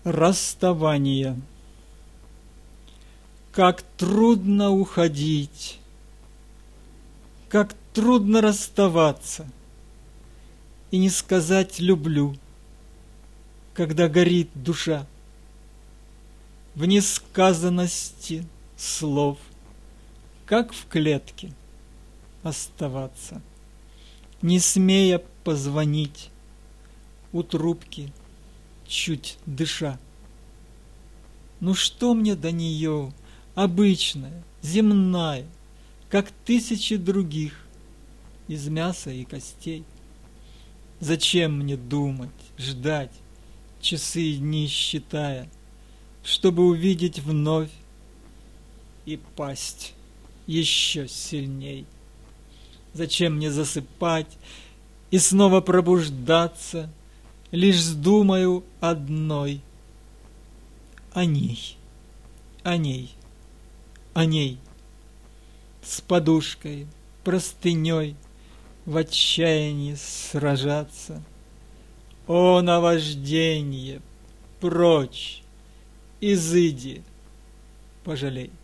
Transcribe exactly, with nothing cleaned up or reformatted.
Расставание. Как трудно уходить, как трудно расставаться и не сказать «люблю», когда горит душа. В несказанности слов, как в клетке, оставаться, не смея позвонить у трубки, чуть дыша. Ну что мне до нее, обычная, земная, как тысячи других, из мяса и костей? Зачем мне думать, ждать, часы и дни считая, чтобы увидеть вновь и пасть еще сильней? Зачем мне засыпать и снова пробуждаться, лишь с думою одной о ней, о ней, о ней, с подушкой, простыней в отчаянии сражаться? О, наважденье, прочь, изыди, пожалей.